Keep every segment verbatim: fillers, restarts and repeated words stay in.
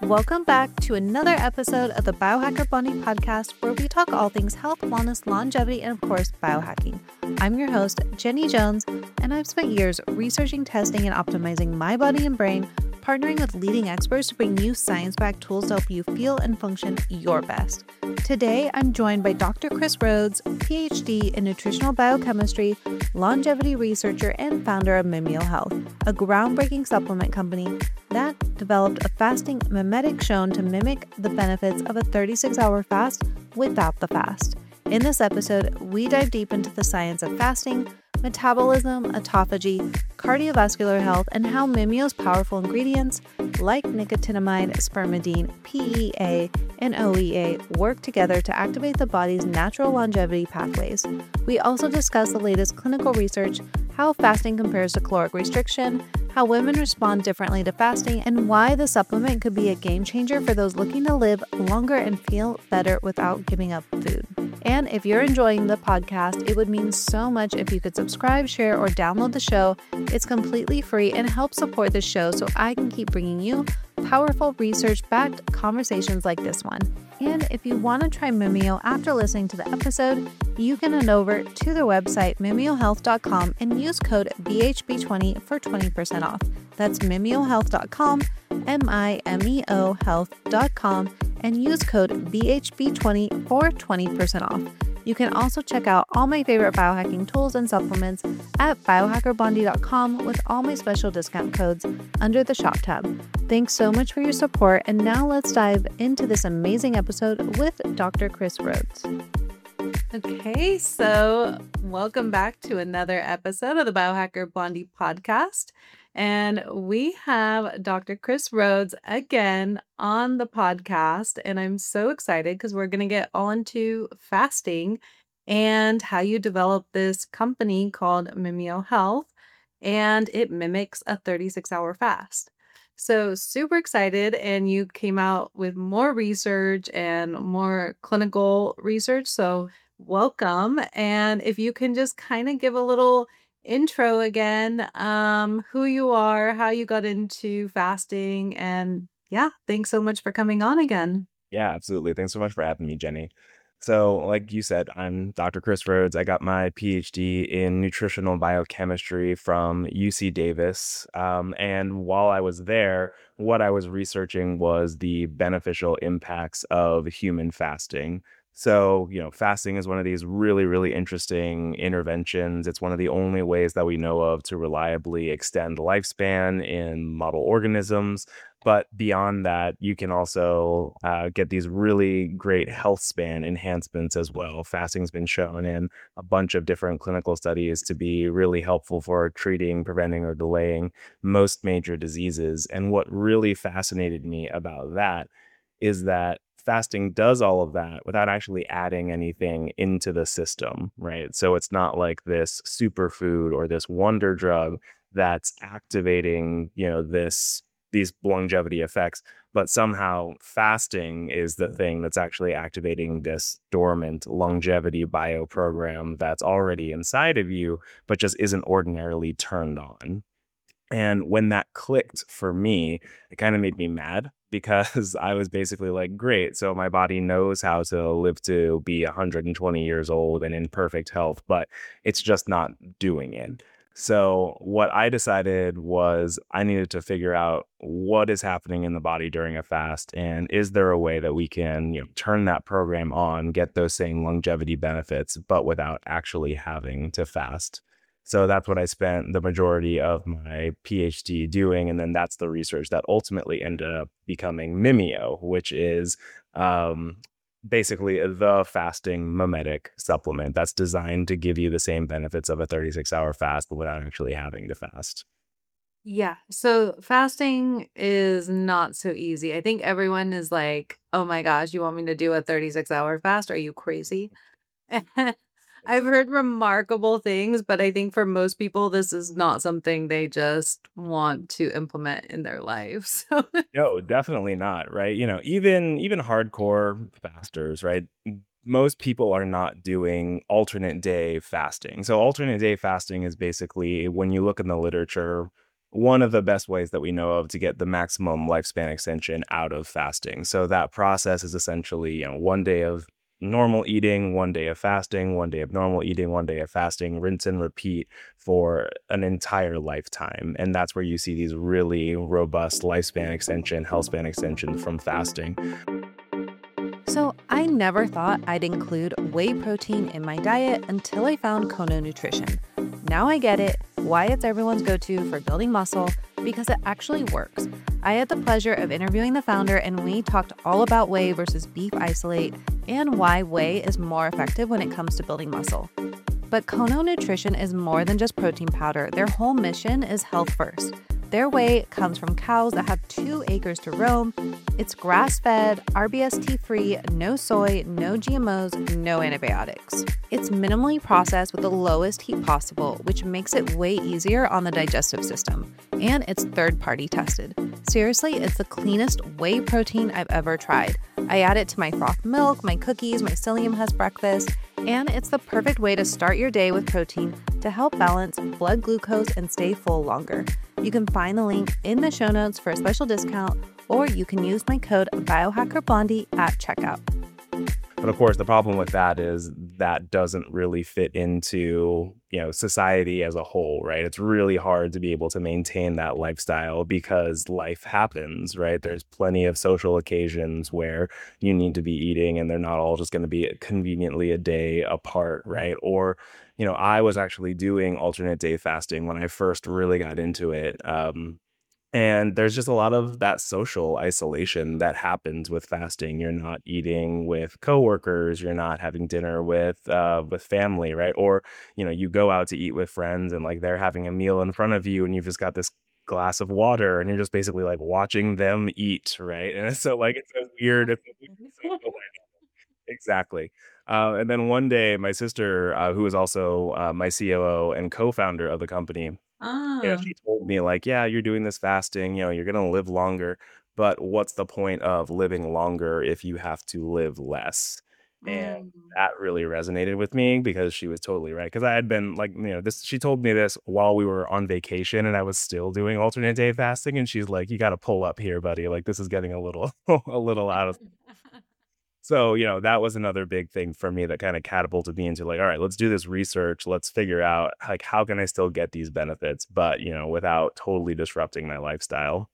Welcome back to another episode of the Biohacker Bunny podcast, where we talk all things health, wellness, longevity, and of course, biohacking. I'm your host, Jenny Jones, and I've spent years researching, testing, and optimizing my body and brain, partnering with leading experts to bring you science-backed tools to help you feel and function your best. Today, I'm joined by Doctor Chris Rhodes, P H D in nutritional biochemistry, longevity researcher, and founder of Mimeo Health, a groundbreaking supplement company that developed a fasting mimetic shown to mimic the benefits of a thirty-six hour fast without the fast. In this episode, we dive deep into the science of fasting, metabolism, autophagy, cardiovascular health, and how Mimeo's powerful ingredients like nicotinamide, spermidine, P E A, and O E A work together to activate the body's natural longevity pathways. We also discuss the latest clinical research, how fasting compares to caloric restriction, how women respond differently to fasting, and why the supplement could be a game changer for those looking to live longer and feel better without giving up food. And if you're enjoying the podcast, it would mean so much if you could subscribe, share, or download the show. It's completely free and helps support the show so I can keep bringing you powerful research-backed conversations like this one. And if you want to try Mimeo after listening to the episode, you can head over to their website, mimeo health dot com, and use code B H B twenty for twenty percent off. That's mimeo health dot com, M I M E O health dot com, and use code B H B twenty for twenty percent off. You can also check out all my favorite biohacking tools and supplements at biohacker bundy dot com with all my special discount codes under the shop tab. Thanks so much for your support, and now let's dive into this amazing episode with Doctor Chris Rhodes. Okay, so welcome back to another episode of the Biohacker Bundy podcast. And we have Doctor Chris Rhodes again on the podcast. And I'm so excited because we're going to get all into fasting and how you develop this company called Mimeo Health. And it mimics a thirty-six hour fast. So super excited. And you came out with more research and more clinical research. So welcome. And if you can just kind of give a little intro again, um, who you are, how you got into fasting, and yeah, thanks so much for coming on again. Yeah, absolutely. Thanks so much for having me, Jenny. So, like you said, I'm Doctor Chris Rhodes. I got my P H D in nutritional biochemistry from U C Davis. Um, and while I was there, what I was researching was the beneficial impacts of human fasting. So, you know, fasting is one of these really, really interesting interventions. It's one of the only ways that we know of to reliably extend lifespan in model organisms. But beyond that, you can also uh, get these really great health span enhancements as well. Fasting's been shown in a bunch of different clinical studies to be really helpful for treating, preventing, or delaying most major diseases. And what really fascinated me about that is that fasting does all of that without actually adding anything into the system, right? So it's not like this superfood or this wonder drug that's activating, you know, this these longevity effects, but somehow fasting is the thing that's actually activating this dormant longevity bio program that's already inside of you, but just isn't ordinarily turned on. And when that clicked for me, it kind of made me mad because I was basically like, great, so my body knows how to live to be one hundred twenty years old and in perfect health, but it's just not doing it. So what I decided was I needed to figure out what is happening in the body during a fast, and is there a way that we can, you know, turn that program on, get those same longevity benefits, but without actually having to fast. So that's what I spent the majority of my P H D doing. And then that's the research that ultimately ended up becoming Mimeo, which is um, basically the fasting mimetic supplement that's designed to give you the same benefits of a thirty-six hour fast, but without actually having to fast. Yeah, so fasting is not so easy. I think everyone is like, oh my gosh, you want me to do a thirty-six hour fast? Are you crazy? I've heard remarkable things, but I think for most people, this is not something they just want to implement in their lives. So, No, definitely not, right? You know, even even hardcore fasters, right? Most people are not doing alternate day fasting. So alternate day fasting is basically, when you look in the literature, one of the best ways that we know of to get the maximum lifespan extension out of fasting. So that process is essentially, you know, one day of normal eating, one day of fasting, one day of normal eating, one day of fasting, rinse and repeat for an entire lifetime. And that's where you see these really robust lifespan extension, health span extension from fasting. So I never thought I'd include whey protein in my diet until I found Kono Nutrition. Now I get it, why it's everyone's go-to for building muscle, because it actually works. I had the pleasure of interviewing the founder, and we talked all about whey versus beef isolate and why whey is more effective when it comes to building muscle. But Kono Nutrition is more than just protein powder. Their whole mission is health first. Their whey comes from cows that have two acres to roam. It's grass-fed, R B S T-free, no soy, no G M Os, no antibiotics. It's minimally processed with the lowest heat possible, which makes it way easier on the digestive system. And it's third-party tested. Seriously, it's the cleanest whey protein I've ever tried. I add it to my frothed milk, my cookies, my Psyllium Husk breakfast, and it's the perfect way to start your day with protein to help balance blood glucose and stay full longer. You can find the link in the show notes for a special discount, or you can use my code BiohackerBlondie at checkout. But of course, the problem with that is that doesn't really fit into, you know, society as a whole, right? It's really hard to be able to maintain that lifestyle because life happens, right? There's plenty of social occasions where you need to be eating, and they're not all just going to be conveniently a day apart, right? Or, you know, I was actually doing alternate day fasting when I first really got into it. Um, and there's just a lot of that social isolation that happens with fasting. You're not eating with coworkers, you're not having dinner with uh with family, right? Or, you know, you go out to eat with friends and like they're having a meal in front of you and you've just got this glass of water and you're just basically like watching them eat, right? And so like it's a weird it's a weird social Exactly. Uh, and then one day, my sister, uh, who is also uh, my C O O and co-founder of the company, yeah, Ah. she told me like, "Yeah, you're doing this fasting, you know, you're gonna live longer, but what's the point of living longer if you have to live less?" And Mm. that really resonated with me because she was totally right. Because I had been like, you know, this she told me this while we were on vacation and I was still doing alternate day fasting, and she's like, "You got to pull up here, buddy. Like this is getting a little a little out of." So, you know, that was another big thing for me that kind of catapulted me into like, all right, let's do this research. Let's figure out like how can I still get these benefits, but you know, without totally disrupting my lifestyle.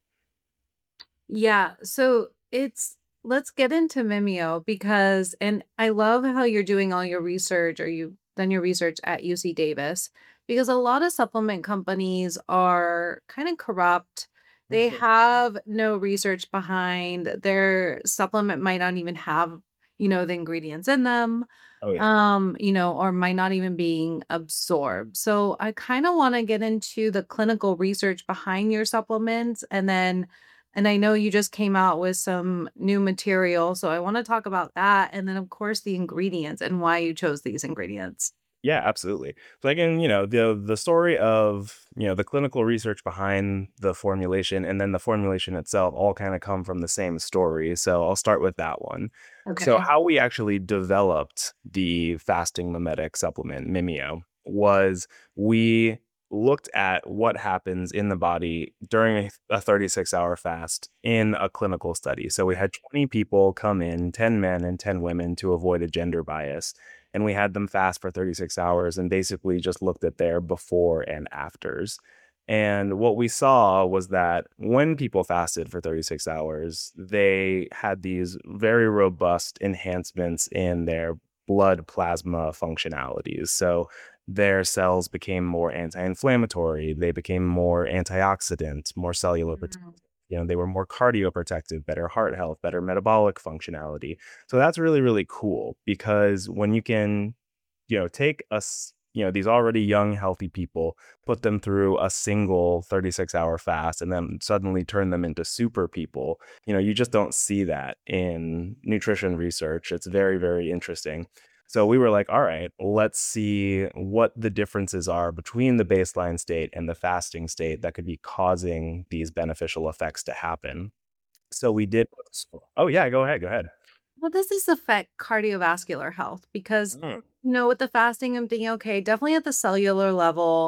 Yeah, so it's let's get into Mimeo because and I love how you're doing all your research or you've done your research at U C Davis because a lot of supplement companies are kind of corrupt. They have no research behind their supplement might not even have, you know, the ingredients in them. Oh yeah. Um, you know, or might not even being absorbed. So I kind of want to get into the clinical research behind your supplements and then and I know you just came out with some new material, so I want to talk about that. And then, of course, the ingredients and why you chose these ingredients. Yeah, absolutely. So again, you know, the the story of, you know, the clinical research behind the formulation and then the formulation itself all kind of come from the same story. So I'll start with that one. So Okay. how we actually developed the fasting mimetic supplement, Mimeo, was we looked at what happens in the body during a thirty-six hour fast in a clinical study. So we had twenty people come in, ten men and ten women to avoid a gender bias, and we had them fast for thirty-six hours and basically just looked at their before and afters. And what we saw was that when people fasted for thirty-six hours, they had these very robust enhancements in their blood plasma functionalities. So their cells became more anti-inflammatory, they became more antioxidant, more cellular protective. Mm. You know, they were more cardioprotective, better heart health, better metabolic functionality. So that's really, really cool because when you can, you know, take us, you know, these already young, healthy people, put them through a single thirty-six hour fast and then suddenly turn them into super people, you know, you just don't see that in nutrition research. It's very, very interesting. So we were like, all right, let's see what the differences are between the baseline state and the fasting state that could be causing these beneficial effects to happen. So we did. Oh, yeah, go ahead. Go ahead. Well, does this affect cardiovascular health? Because, Mm. you know, with the fasting, I'm thinking, okay, definitely at the cellular level,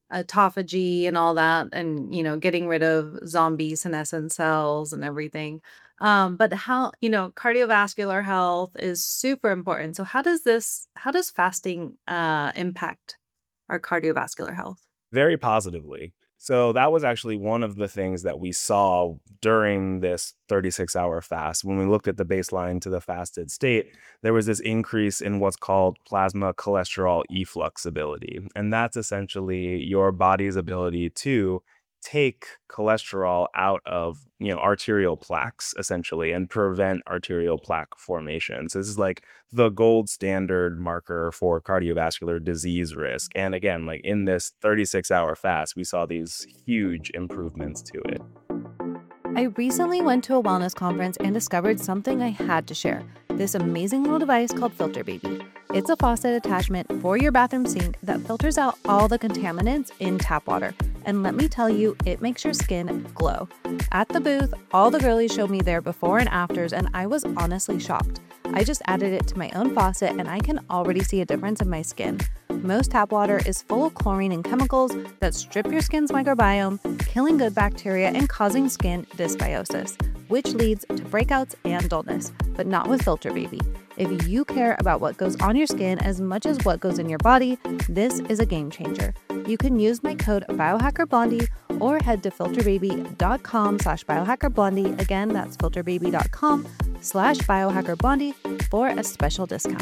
autophagy and all that, and you know, getting rid of zombie senescent cells and everything. Um, but how, you know, cardiovascular health is super important. So how does this, how does fasting uh impact our cardiovascular health? Very positively. So that was actually one of the things that we saw during this thirty-six hour fast. When we looked at the baseline to the fasted state, there was this increase in what's called plasma cholesterol efflux ability. And that's essentially your body's ability to take cholesterol out of, you know, arterial plaques essentially and prevent arterial plaque formation. So this is like the gold standard marker for cardiovascular disease risk. And again, like in this thirty-six hour fast, we saw these huge improvements to it. I recently went to a wellness conference and discovered something I had to share. This amazing little device called Filter Baby. It's a faucet attachment for your bathroom sink that filters out all the contaminants in tap water. And let me tell you, it makes your skin glow. At the booth, all the girlies showed me their before and afters, and I was honestly shocked. I just added it to my own faucet and I can already see a difference in my skin. Most tap water is full of chlorine and chemicals that strip your skin's microbiome, killing good bacteria and causing skin dysbiosis, which leads to breakouts and dullness, but not with Filter Baby. If you care about what goes on your skin as much as what goes in your body, this is a game changer. You can use my code BiohackerBlondie or head to filterbaby.com slash biohackerblondie. Again, that's filterbaby.com slash biohackerblondie for a special discount.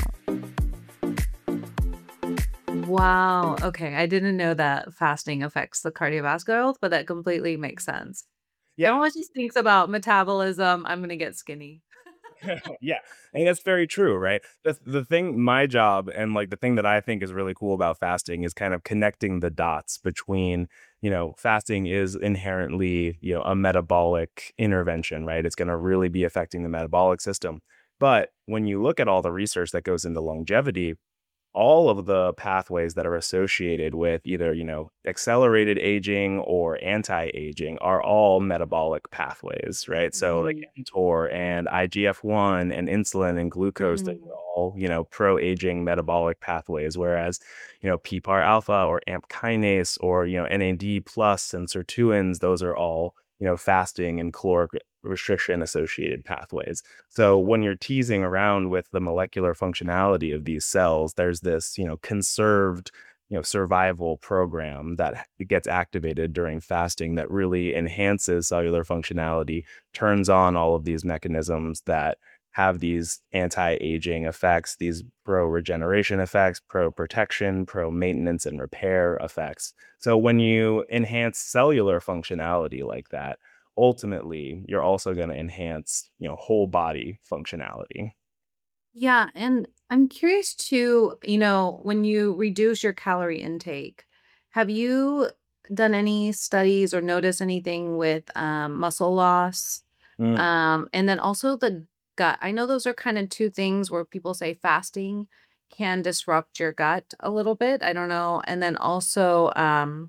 Wow. Okay. I didn't know that fasting affects the cardiovascular health, but that completely makes sense. Yeah. Everyone just thinks about metabolism. I'm going to get skinny. Yeah, and that's very true, right? The the thing, my job, and like the thing that I think is really cool about fasting is kind of connecting the dots between, you know, fasting is inherently, you know, a metabolic intervention, right? It's going to really be affecting the metabolic system. But when you look at all the research that goes into longevity, all of the pathways that are associated with either, you know, accelerated aging or anti-aging are all metabolic pathways, right? So like Mhm. mTOR and I G F one and insulin and glucose, they're Mhm. all, you know, pro-aging metabolic pathways, whereas, you know, P PAR alpha or AMP kinase or, you know, N A D plus and sirtuins, those are all, you know, fasting and caloric restriction associated pathways. So when you're teasing around with the molecular functionality of these cells, there's this, you know, conserved, you know, survival program that h- gets activated during fasting that really enhances cellular functionality, turns on all of these mechanisms that have these anti-aging effects, these pro-regeneration effects, pro-protection, pro-maintenance and repair effects. So when you enhance cellular functionality like that, ultimately you're also going to enhance, you know, whole body functionality. Yeah. And I'm curious too, you know, when you reduce your calorie intake, have you done any studies or noticed anything with um, muscle loss? Mm. Um, and then also the gut. I know those are kind of two things where people say fasting can disrupt your gut a little bit. I don't know. And then also um,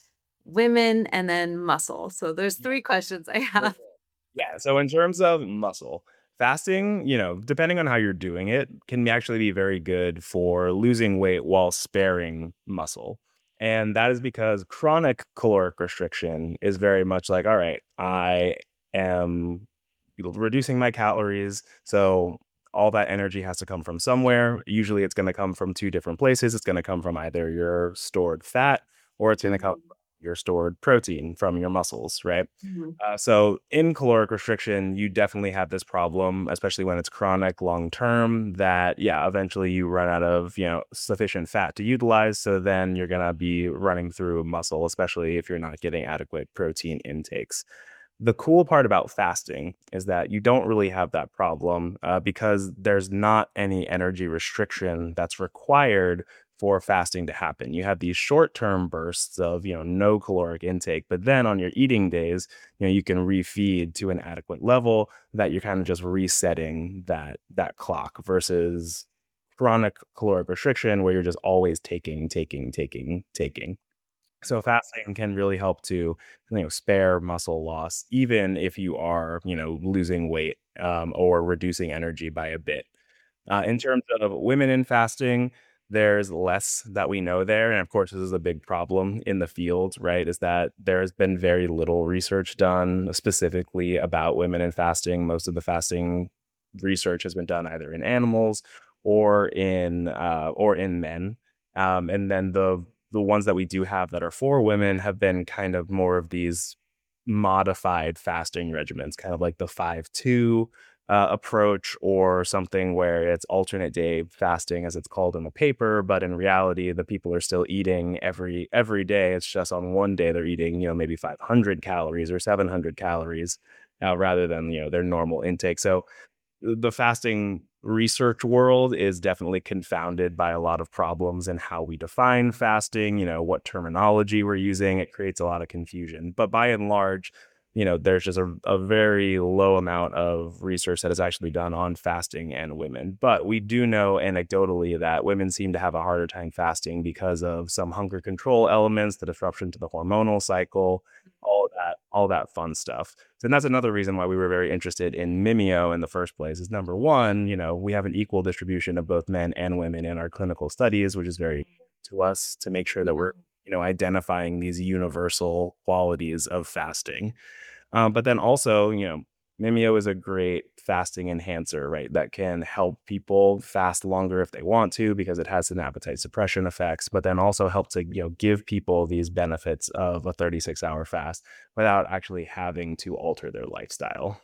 women and then muscle. So there's Yeah, three questions I for have. sure. Yeah, so in terms of muscle, fasting, you know, depending on how you're doing it, can actually be very good for losing weight while sparing muscle. And that is because chronic caloric restriction is very much like, all right, I am reducing my calories. So all that energy has to come from somewhere. Usually it's going to come from two different places. It's going to come from either your stored fat or it's going to come Mhm, from your stored protein from your muscles, right? mhm, Uh, so in caloric restriction, you definitely have this problem, especially when it's chronic long term, that yeah, eventually you run out of, you know, sufficient fat to utilize. So then you're gonna be running through muscle, especially if you're not getting adequate protein intakes. The cool part about fasting is that you don't really have that problem uh, because there's not any energy restriction that's required for fasting to happen. You have these short-term bursts of, you know, no caloric intake, but then on your eating days, you know, you can refeed to an adequate level that you're kind of just resetting that that clock versus chronic caloric restriction where you're just always taking, taking, taking, taking. So fasting can really help to, you know, spare muscle loss, even if you are, you know, losing weight um, or reducing energy by a bit. Uh, in terms of women in fasting, there's less that we know there. And of course, this is a big problem in the field, right? Is that there's been very little research done specifically about women and fasting. Most of the fasting research has been done either in animals or in uh, or in men. Um, and then the the ones that we do have that are for women have been kind of more of these modified fasting regimens, kind of like the five two uh, approach, or something where it's alternate day fasting as it's called in the paper, but in reality the people are still eating every every day. It's just on one day they're eating, you know, maybe five hundred calories or seven hundred calories, uh, rather than, you know, their normal intake. So the fasting research world is definitely confounded by a lot of problems in how we define fasting, you know, what terminology we're using. It creates a lot of confusion. But by and large, you know, there's just a, a very low amount of research that is actually done on fasting and women. But we do know anecdotally that women seem to have a harder time fasting because of some hunger control elements, the disruption to the hormonal cycle, all of that, all that fun stuff. So, and that's another reason why we were very interested in Mimeo in the first place. Is number one, you know, we have an equal distribution of both men and women in our clinical studies, which is very important to us to make sure that we're, you know, identifying these universal qualities of fasting. Um, but then also, you know, Mimeo is a great fasting enhancer, right? That can help people fast longer if they want to, because it has some appetite suppression effects, but then also help to, you know, give people these benefits of a thirty-six hour fast without actually having to alter their lifestyle.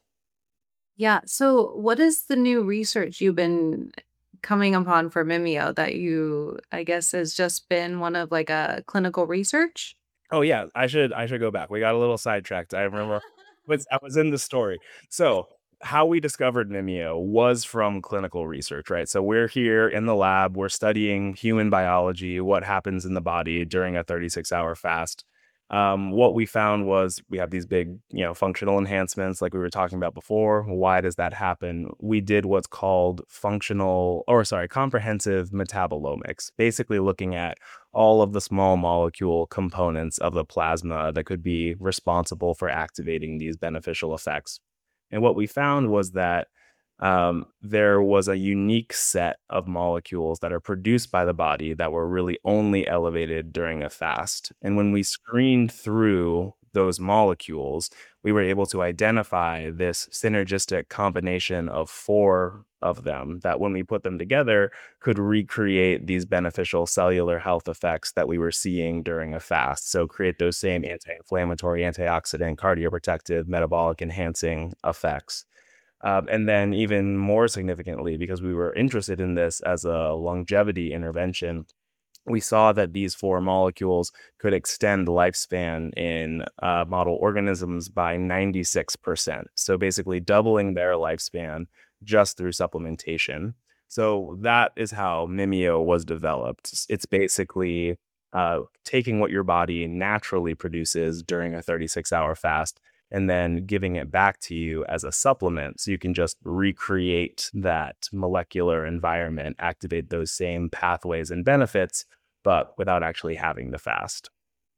Yeah. So, what is the new research you've been coming upon for Mimeo that you, I guess, has just been one of like a clinical research? Oh yeah, I should I should go back. We got a little sidetracked. I remember was I was in the story. So how we discovered Mimeo was from clinical research, right? So we're here in the lab, we're studying human biology, what happens in the body during a thirty-six hour fast. Um, what we found was we have these big, you know, functional enhancements like we were talking about before. Why does that happen? We did what's called functional, or sorry, comprehensive metabolomics, basically looking at all of the small molecule components of the plasma that could be responsible for activating these beneficial effects. And what we found was that um, there was a unique set of molecules that are produced by the body that were really only elevated during a fast. And when we screened through those molecules, we were able to identify this synergistic combination of four of them that, when we put them together, could recreate these beneficial cellular health effects that we were seeing during a fast. So create those same anti-inflammatory, antioxidant, cardioprotective, metabolic enhancing effects. Um, and then even more significantly, because we were interested in this as a longevity intervention, we saw that these four molecules could extend lifespan in uh, model organisms by ninety-six percent. So basically doubling their lifespan just through supplementation. So that is how Mimeo was developed. It's basically uh, taking what your body naturally produces during a thirty-six hour fast and then giving it back to you as a supplement, so you can just recreate that molecular environment, activate those same pathways and benefits, but without actually having the fast.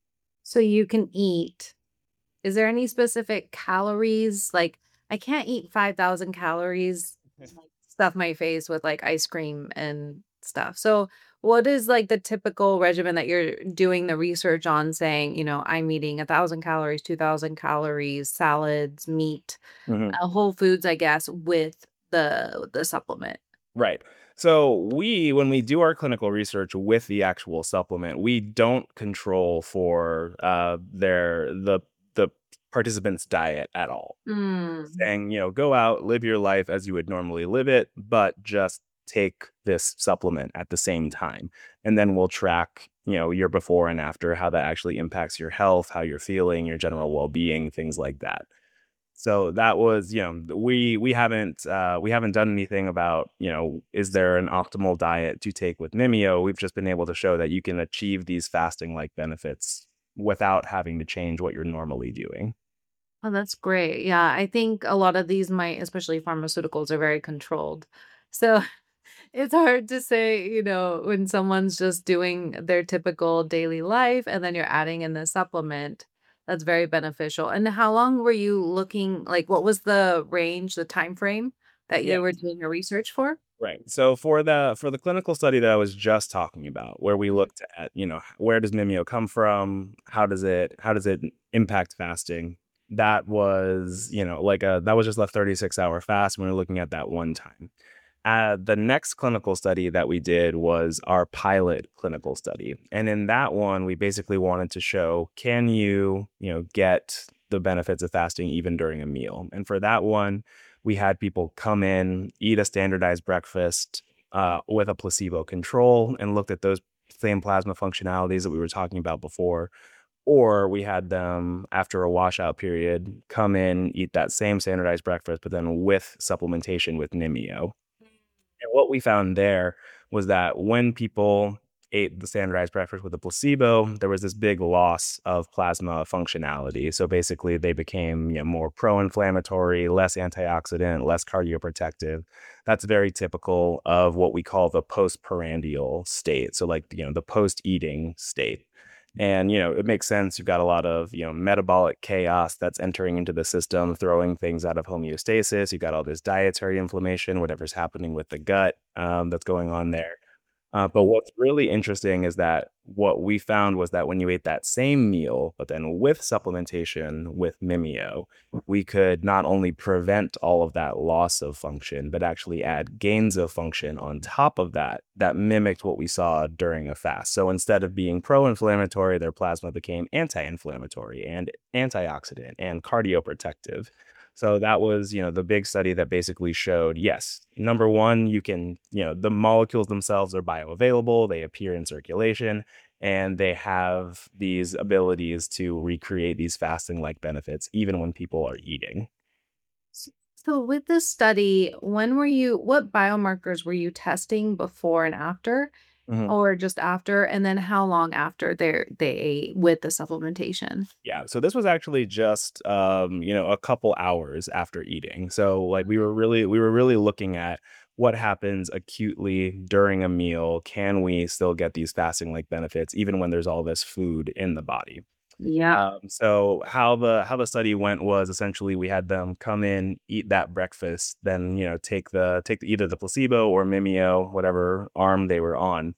So, you can eat. Is there any specific calories? Like, I can't eat five thousand calories, like, stuff my face with like ice cream and stuff. So, what is like the typical regimen that you're doing the research on, saying, you know, I'm eating a thousand calories, two thousand calories, salads, meat, Mhm. uh, whole foods, I guess, with the the supplement? Right. So we, when we do our clinical research with the actual supplement, we don't control for uh, their the the participant's diet at all. Mm. Saying, you know, go out, live your life as you would normally live it, but just take this supplement at the same time. And then we'll track, you know, your before and after, how that actually impacts your health, how you're feeling, your general well-being, things like that. So that was, you know, we we haven't uh, we haven't done anything about, you know, is there an optimal diet to take with Mimeo? We've just been able to show that you can achieve these fasting like benefits without having to change what you're normally doing. Oh, that's great. Yeah, I think a lot of these might, especially pharmaceuticals, are very controlled. So it's hard to say, you know, when someone's just doing their typical daily life and then you're adding in the supplement, that's very beneficial. And how long were you looking, like what was the range, the time frame that Yeah. you were doing your research for? Right. So for the for the clinical study that I was just talking about, where we looked at, you know, where does Mimeo come from? How does it how does it impact fasting? That was, you know, like a that was just a thirty-six hour fast. And we were looking at that one time. Uh, the next clinical study that we did was our pilot clinical study. And in that one, we basically wanted to show, can you, you know, get the benefits of fasting even during a meal? And for that one, we had people come in, eat a standardized breakfast uh, with a placebo control and looked at those same plasma functionalities that we were talking about before. Or we had them after a washout period come in, eat that same standardized breakfast, but then with supplementation with Nimio. And what we found there was that when people ate the standardized breakfast with a placebo, there was this big loss of plasma functionality. So basically, they became, you know, more pro-inflammatory, less antioxidant, less cardioprotective. That's very typical of what we call the postprandial state. So like, you know, the post-eating state. And, you know, it makes sense. You've got a lot of, you know, metabolic chaos that's entering into the system, throwing things out of homeostasis. You've got all this dietary inflammation, whatever's happening with the gut um, that's going on there. Uh, but what's really interesting is that what we found was that when you ate that same meal, but then with supplementation with Mimeo, we could not only prevent all of that loss of function, but actually add gains of function on top of that, that mimicked what we saw during a fast. So instead of being pro-inflammatory, their plasma became anti-inflammatory and antioxidant and cardioprotective. So that was, you know, the big study that basically showed, yes, number one, you can, you know, the molecules themselves are bioavailable, they appear in circulation, and they have these abilities to recreate these fasting-like benefits even when people are eating. S- So with this study, when were you, what biomarkers were you testing before and after, or just after? And then how long after they they ate with the supplementation? Yeah, so this was actually just um, you know, a couple hours after eating. So like we were really we were really looking at what happens acutely during a meal. Can we still get these fasting like benefits even when there's all this food in the body? Yeah. Um, so how the how the study went was essentially we had them come in, eat that breakfast, then you know take the take the, either the placebo or Mimeo, whatever arm they were on,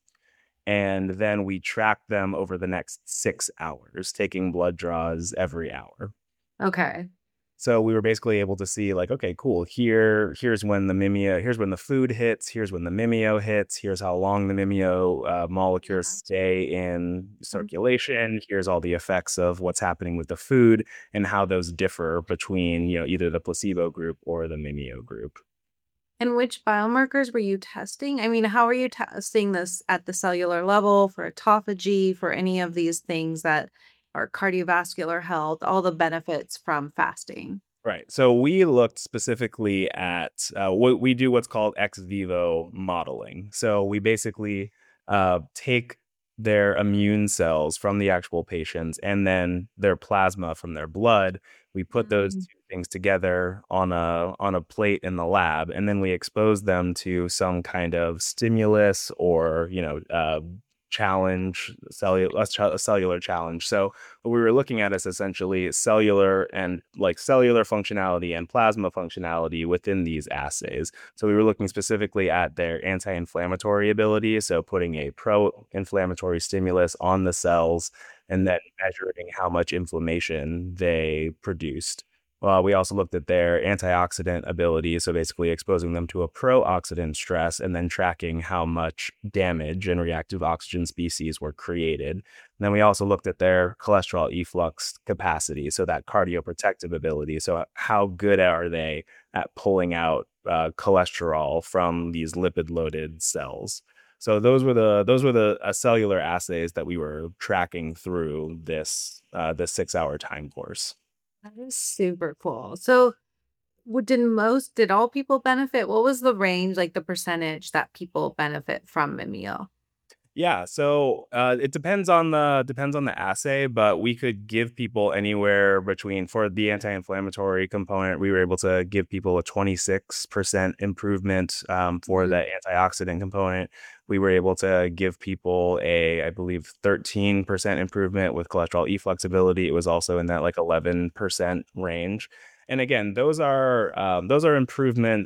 and then we tracked them over the next six hours, taking blood draws every hour. Okay. So we were basically able to see like, okay, cool. Here, here's when the Mimeo, here's when the food hits. Here's when the Mimeo hits. Here's how long the Mimeo uh, molecules Yeah. stay in Mhm. circulation. Here's all the effects of what's happening with the food and how those differ between, you know, either the placebo group or the Mimeo group. And which biomarkers were you testing? I mean, how are you testing this at the cellular level for autophagy, for any of these things that are cardiovascular health, all the benefits from fasting? Right. So we looked specifically at uh, what we do what's called ex vivo modeling. So we basically uh, take their immune cells from the actual patients and then their plasma from their blood. We put those Mm. two things together on a on a plate in the lab, and then we expose them to some kind of stimulus or you know uh, challenge, cellular a cellular challenge. So what we were looking at is essentially cellular and like cellular functionality and plasma functionality within these assays. So we were looking specifically at their anti-inflammatory ability, so putting a pro-inflammatory stimulus on the cells and then measuring how much inflammation they produced. Well, we also looked at their antioxidant ability, so basically exposing them to a pro-oxidant stress and then tracking how much damage and reactive oxygen species were created. And then we also looked at their cholesterol efflux capacity, so that cardioprotective ability. So how good are they at pulling out uh, cholesterol from these lipid-loaded cells? So those were the those were the uh, cellular assays that we were tracking through this uh, this six hour time course. That is super cool. So, w- did most, did all people benefit? What was the range, like the percentage that people benefit from Mimeo? Yeah, so uh, it depends on the depends on the assay, but we could give people anywhere between for the anti-inflammatory component, we were able to give people a twenty-six percent improvement. Um, for Mhm. the antioxidant component, we were able to give people a, I believe, thirteen percent improvement with cholesterol effluxability. It was also in that like eleven percent range. And again, those are um, those are improvements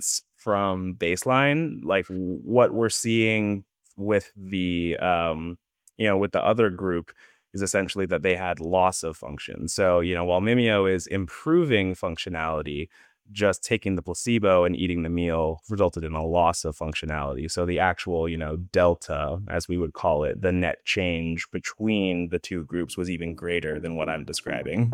from baseline. Like what we're seeing with the um, you know, with the other group is essentially that they had loss of function. So, you know, while Mimeo is improving functionality, just taking the placebo and eating the meal resulted in a loss of functionality. So the actual, you know, delta, as we would call it, the net change between the two groups was even greater than what I'm describing.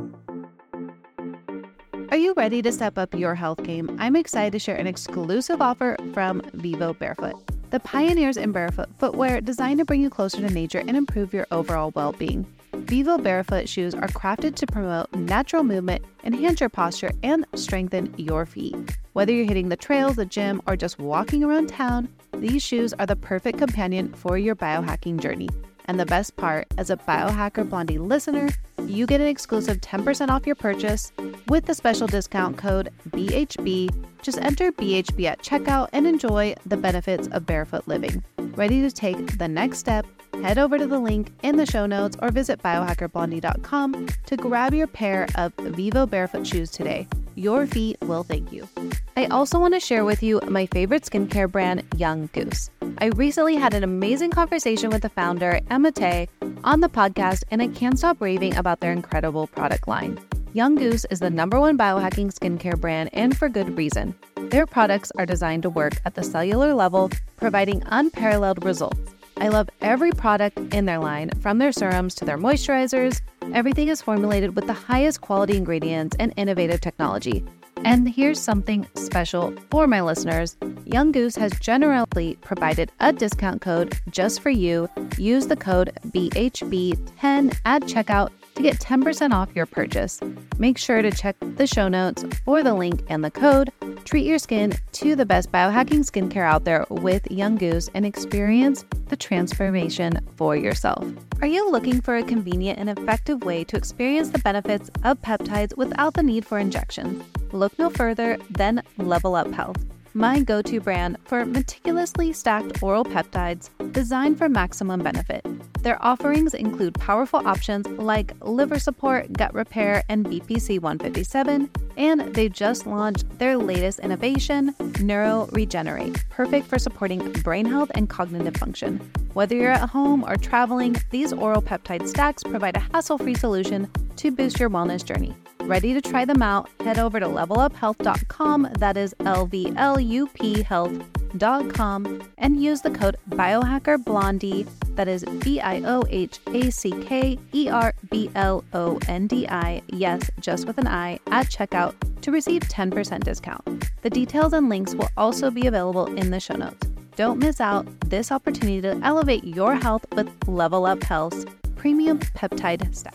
Are you ready to step up your health game? I'm excited to share an exclusive offer from Vivo Barefoot, the pioneers in barefoot footwear designed to bring you closer to nature and improve your overall well-being. Vivo Barefoot shoes are crafted to promote natural movement, enhance your posture, and strengthen your feet. Whether you're hitting the trails, the gym, or just walking around town, these shoes are the perfect companion for your biohacking journey. And the best part, as a Biohacker Blondie listener, you get an exclusive ten percent off your purchase with the special discount code B H B. Just enter B H B at checkout and enjoy the benefits of barefoot living. Ready to take the next step? Head over to the link in the show notes or visit biohacker blondie dot com to grab your pair of Vivo Barefoot shoes today. Your feet will thank you. I also want to share with you my favorite skincare brand, Young Goose. I recently had an amazing conversation with the founder, Emma Tay, on the podcast, and I can't stop raving about their incredible product line. Young Goose is the number one biohacking skincare brand, and for good reason. Their products are designed to work at the cellular level, providing unparalleled results. I love every product in their line, from their serums to their moisturizers. Everything is formulated with the highest quality ingredients and innovative technology. And here's something special for my listeners. Young Goose has generously provided a discount code just for you. Use the code B H B ten at checkout to get ten percent off your purchase. Make sure to check the show notes for the link and the code. Treat your skin to the best biohacking skincare out there with Young Goose and experience the transformation for yourself. Are you looking for a convenient and effective way to experience the benefits of peptides without the need for injections? Look no further than Level Up Health, my go-to brand for meticulously stacked oral peptides designed for maximum benefit. Their offerings include powerful options like liver support, gut repair, and B P C one fifty-seven, and they just launched their latest innovation, Neuro Regenerate, perfect for supporting brain health and cognitive function. Whether you're at home or traveling, these oral peptide stacks provide a hassle-free solution to boost your wellness journey. Ready to try them out? Head over to level up health dot com, that is L V L U P health dot com, and use the code Biohacker Blondie, that is B I O H A C K E R B L O N D I, yes, just with an I, at checkout to receive ten percent discount. The details and links will also be available in the show notes. Don't miss out this opportunity to elevate your health with Level Up Health's premium peptide stacks.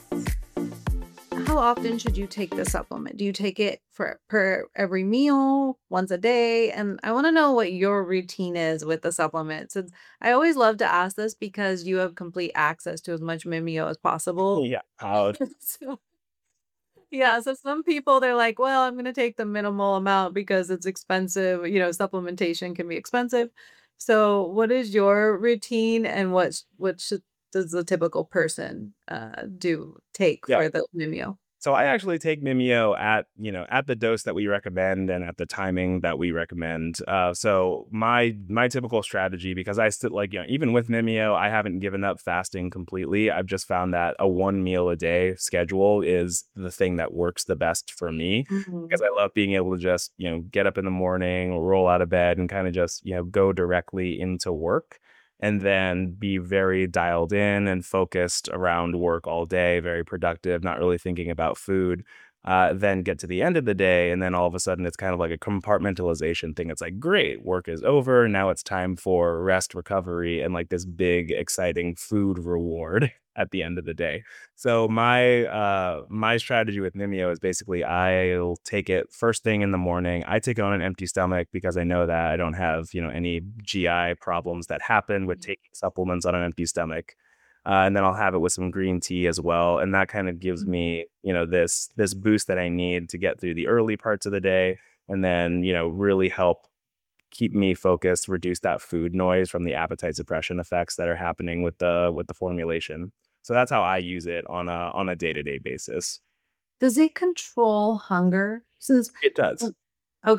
How often should you take the supplement? Do you take it for per every meal, once a day? And I want to know what your routine is with the supplements. And I always love to ask this because you have complete access to as much Mimeo as possible. Yeah, proud. So, yeah, so some people they're like, well, I'm going to take the minimal amount because it's expensive. You know, supplementation can be expensive. So, what is your routine, and what what should does the typical person uh, do take Yeah. for the Mimeo? So I actually take Mimeo at, you know, at the dose that we recommend and at the timing that we recommend. Uh, so my my typical strategy, because I still like, you know, even with Mimeo, I haven't given up fasting completely. I've just found that a one meal a day schedule is the thing that works the best for me, Mhm. because I love being able to just, you know, get up in the morning, roll out of bed, and kind of just, you know, go directly into work. And then be very dialed in and focused around work all day, very productive, not really thinking about food. Uh, then get to the end of the day, and then all of a sudden it's kind of like a compartmentalization thing. It's like, great, work is over. Now it's time for rest, recovery, and like this big, exciting food reward at the end of the day. So my uh my strategy with Mimeo is basically I'll take it first thing in the morning. I take it on an empty stomach because I know that I don't have, you know, any G I problems that happen with taking supplements on an empty stomach. Uh, and then I'll have it with some green tea as well, and that kind of gives me, you know, this this boost that I need to get through the early parts of the day, and then, you know, really help keep me focused, reduce that food noise from the appetite suppression effects that are happening with the with the formulation. So that's how I use it on a on a day-to-day basis. Does it control hunger? Since It does. okay,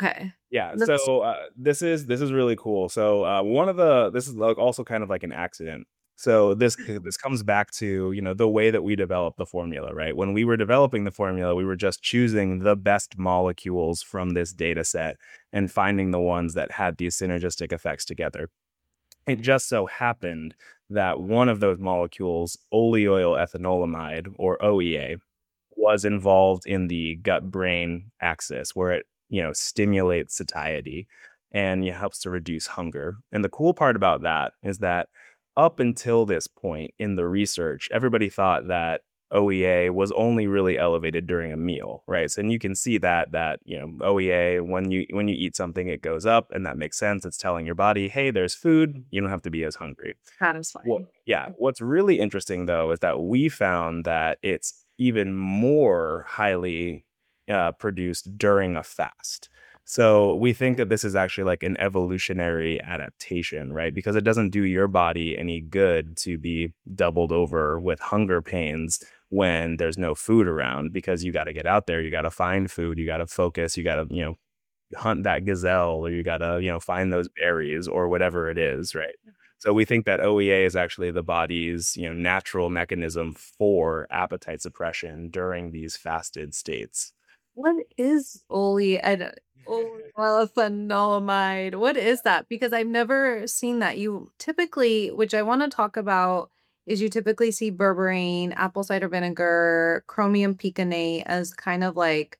Yeah, That's so, uh, this is this is really cool. So, uh, one of the this is, like, also kind of like an accident. So this c this comes back to, you know, the way that we develop the formula, right? When we were developing the formula, we were just choosing the best molecules from this data set and finding the ones that had these synergistic effects together. It just so happened that one of those molecules, oleoyl ethanolamide, or O E A, was involved in the gut-brain axis where it, you know, stimulates satiety and it helps to reduce hunger. And the cool part about that is that up until this point in the research, everybody thought that O E A was only really elevated during a meal, right? So and you can see that that, you know, O E A when you when you eat something, it goes up, and that makes sense. It's telling your body, hey, there's food. You don't have to be as hungry. Well, satisfying. yeah. What's really interesting though is that we found that it's even more highly uh, produced during a fast. So we think that this is actually like an evolutionary adaptation, right? Because it doesn't do your body any good to be doubled over with hunger pains when there's no food around because you got to get out there, you got to find food, you got to focus, you got to, you know, hunt that gazelle or you gotta, you know, find those berries or whatever it is, right? So we think that O E A is actually the body's, you know, natural mechanism for appetite suppression during these fasted states. What is ole and oleoethanolamide? What is that? Because I've never seen that. You typically, which I want to talk about, is you typically see berberine, apple cider vinegar, chromium piconate as kind of like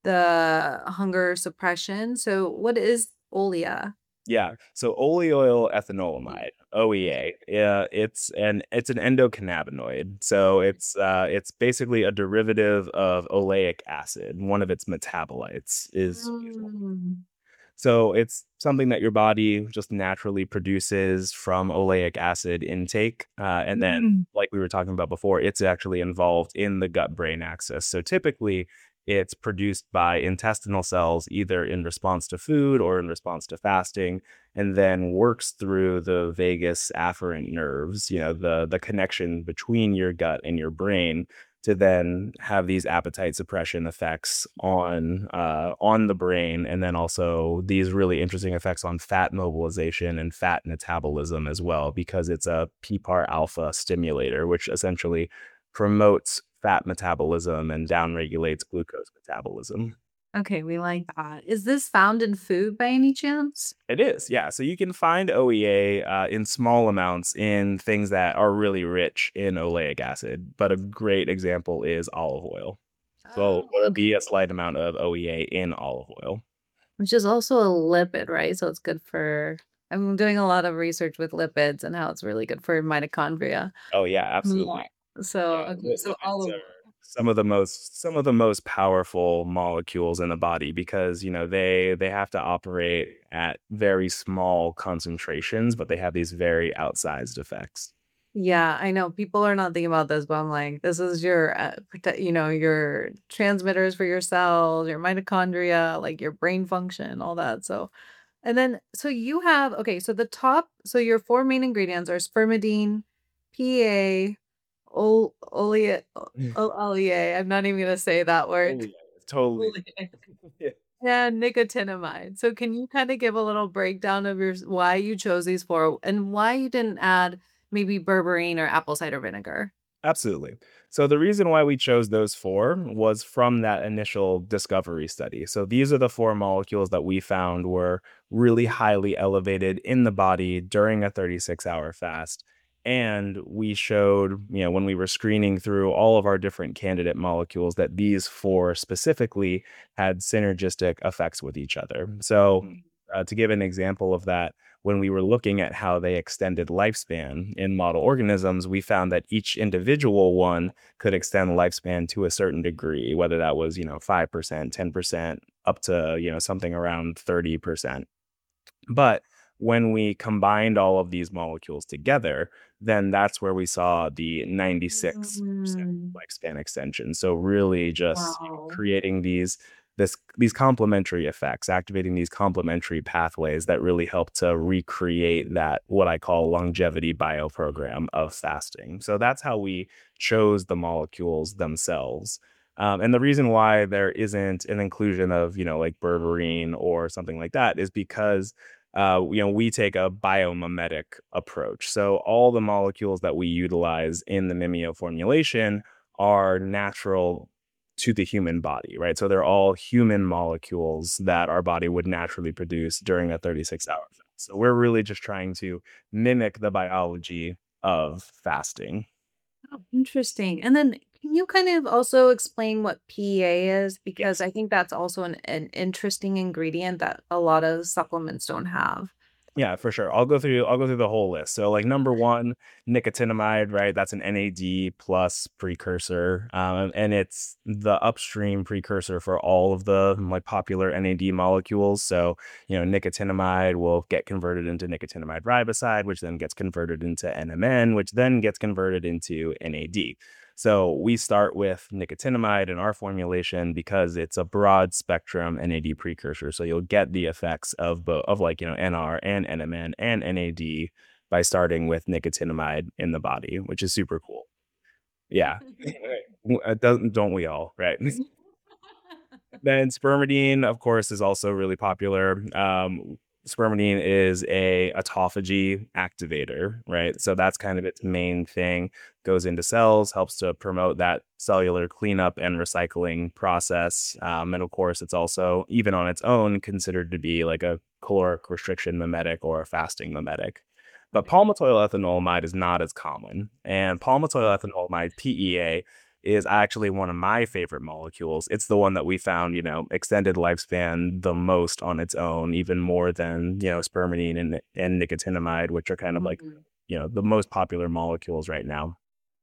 the hunger suppression. So what is Olea? Yeah. So oleoyl ethanolamide, O E A, yeah, it's an it's an endocannabinoid. So it's uh it's basically a derivative of oleic acid. One of its metabolites is Mm. So it's something that your body just naturally produces from oleic acid intake. Uh, and then, Mm. like we were talking about before, it's actually involved in the gut brain axis. So typically, it's produced by intestinal cells either in response to food or in response to fasting, and then works through the vagus afferent nerves, you know, the, the connection between your gut and your brain to then have these appetite suppression effects on uh, on the brain, and then also these really interesting effects on fat mobilization and fat metabolism as well, because it's a P P A R alpha stimulator, which essentially promotes fat metabolism and downregulates glucose metabolism. Okay, we like that. Is this found in food by any chance? It is, yeah. So you can find O E A uh, in small amounts in things that are really rich in oleic acid, but a great example is olive oil. So Oh, there'll okay. be a slight amount of O E A in olive oil. Which is also a lipid, right? So it's good for I'm doing a lot of research with lipids and how it's really good for mitochondria. Oh yeah, Yeah. absolutely. So, Yeah, okay, li- so lipids olive are oil. some of the most some of the most powerful molecules in the body because you know they they have to operate at very small concentrations, but they have these very outsized effects. Yeah, I know people are not thinking about this, but I'm like, this is your, uh, prote you know, your transmitters for your cells, your mitochondria, like your brain function, all that. So, and then, so you have, okay, so the top, so your four main ingredients are spermidine, P A, ol, olea, Mm. o- olea. I'm not even gonna say that Oh word. yeah, it's totally. Olea. Yeah. And nicotinamide. So can you kind of give a little breakdown of your why you chose these four and why you didn't add maybe berberine or apple cider vinegar? Absolutely. So the reason why we chose those four was from that initial discovery study. So these are the four molecules that we found were really highly elevated in the body during a thirty-six hour fast. And we showed, you know, when we were screening through all of our different candidate molecules, that these four specifically had synergistic effects with each other. So, uh, to give an example of that, when we were looking at how they extended lifespan in model organisms, we found that each individual one could extend lifespan to a certain degree, whether that was, you know, five percent, ten percent, up to, you know, something around thirty percent. But when we combined all of these molecules together, then that's where we saw the ninety-six percent Mm, lifespan extension. So really just, you know, wow. creating these this these complementary effects, activating these complementary pathways that really help to recreate that what I call longevity bioprogram of fasting. So that's how we chose the molecules themselves. Um, and the reason why there isn't an inclusion of, you know, like berberine or something like that is because, uh, you know, we take a biomimetic approach. So all the molecules that we utilize in the Mimeo formulation are natural to the human body, right? So they're all human molecules that our body would naturally produce during a thirty-six hour fast. So we're really just trying to mimic the biology of fasting. Oh, interesting. And then can you kind of also explain what P E A is? Because Yes. I think that's also an, an interesting ingredient that a lot of supplements don't have. Yeah, for sure. I'll go through I'll go through the whole list. So like number one, nicotinamide, right? That's an N A D plus precursor. Um, and it's the upstream precursor for all of the like popular N A D molecules. So, you know, nicotinamide will get converted into nicotinamide riboside, which then gets converted into N M N, which then gets converted into N A D. So we start with nicotinamide in our formulation because it's a broad spectrum N A D precursor. So you'll get the effects of both of like, you know, N R and N M N and N A D by starting with nicotinamide in the body, which is super cool. Yeah. Uh, Doesn't don't we all, right? Then spermidine, of course, is also really popular. Um, spermidine is a autophagy activator, right? So that's kind of its main thing. Goes into cells, helps to promote that cellular cleanup and recycling process. Um, and of course, it's also, even on its own, considered to be like a caloric restriction mimetic or a fasting mimetic. But palmitoyl ethanolamide is not as common. And palmitoyl ethanolamide, P E A, is actually one of my favorite molecules. It's the one that we found, you know, extended lifespan the most on its own, even more than, you know, spermidine and, and nicotinamide, which are kind of like, Mhm. you know, the most popular molecules right now.